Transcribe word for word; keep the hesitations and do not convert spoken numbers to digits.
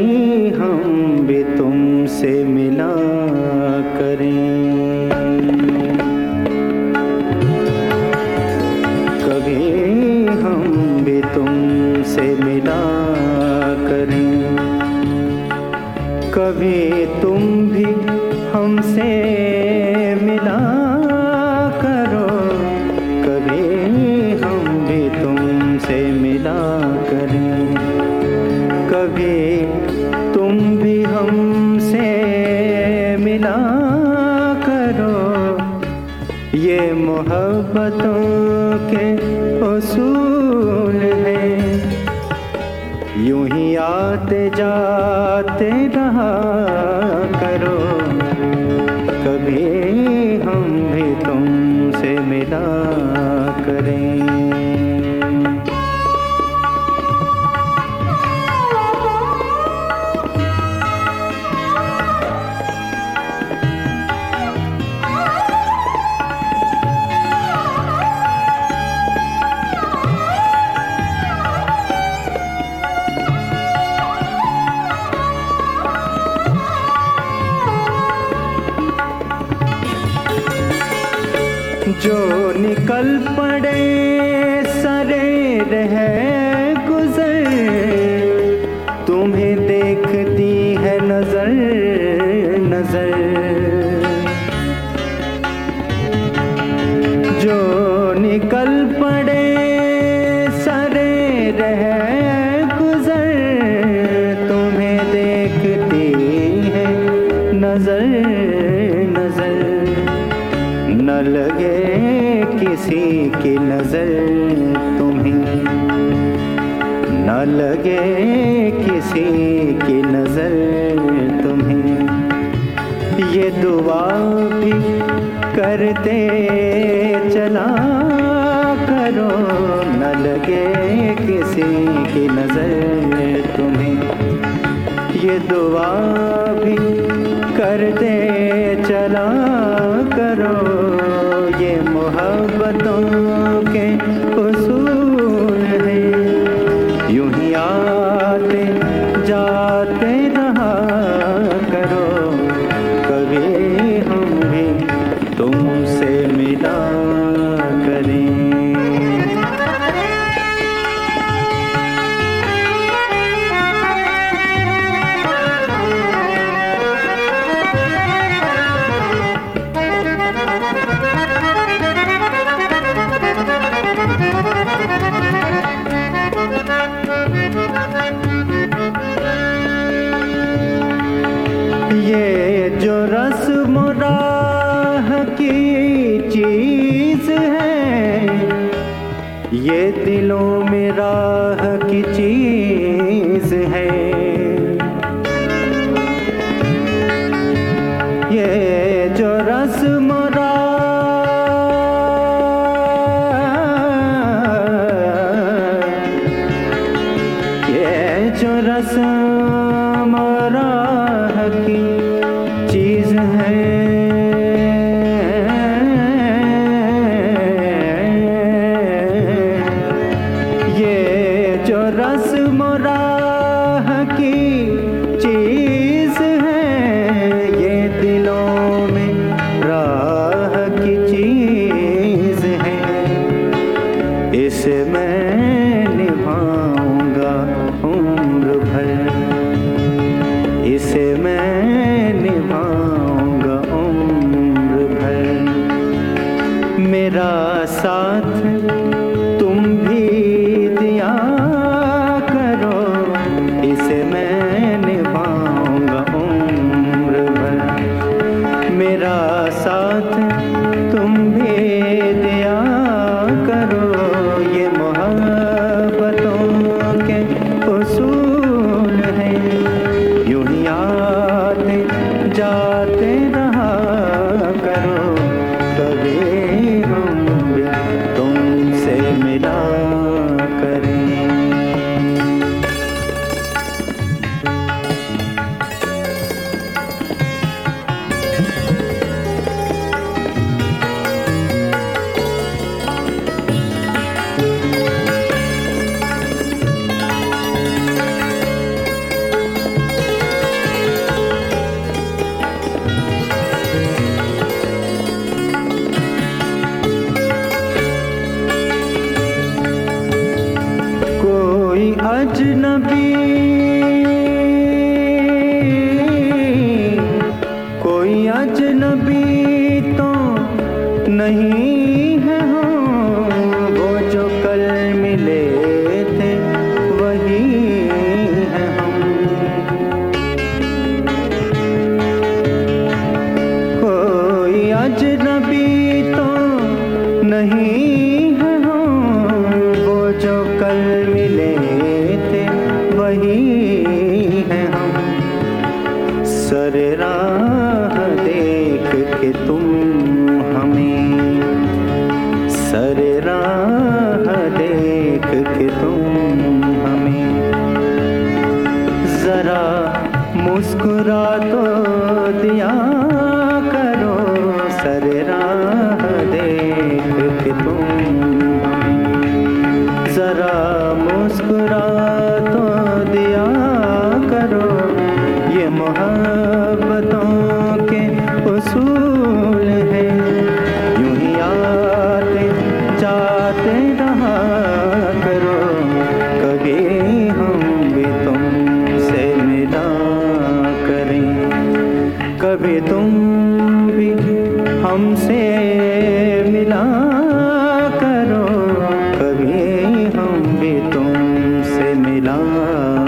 हम भी तुमसे मिला करें, कभी हम भी तुमसे मिला करें, कभी तुम भी हमसे मिला करो, कभी हम भी तुमसे मिला करें, कभी तुम भी हमसे मिला करो। ये मोहब्बतों के उसूल हैं, यूं ही आते जाते रहा करो, कभी हम भी तुमसे मिला करें। जो निकल पड़े सरे रह गुजर, तुम्हें देखती है नजर नजर, जो निकल पड़े सरे रह गुजर, तुम्हें देखती है नजर नजर, न लगे किसी की नजर तुम्हें, न लगे किसी की नजर तुम्हें, ये दुआ भी करते चला करो, न लगे किसी की नजर तुम्हें, ये दुआ भी करते चला करो। ये मोहब्बतों के उसूल हैं, यूं ही आते जाते रहा करो, कभी हम भी तुमसे मिला करें। ये जो रस्म राह की चीज है, ये दिलों में राह की चीज है, ये जो रस्म ये जो रस्म राह की चीज है, ये जो रस्म राह की चीज है, ये दिलों में राह की चीज है, इसे मैं निभाऊंगा उम्र भर, इसे मैं नहीं है हम, वो जो कल मिले थे वही है हम। कोई अजनबी तो नहीं है हम, वो जो कल मिले थे वही है हम। सर राह देख के तुम हमें, सर राह देख के तुम हमें, जरा मुस्कुरा तो दिया करो। सर राह देख के तुम हमें, जरा मुस्कुरा तो दिया करो। ये मोहब्बतों के उसूल है, यूं ही आते जाते रहा करो। कभी हम भी तुमसे मिला करें, कभी तुम भी हमसे मिला करो। कभी हम भी तुमसे मिला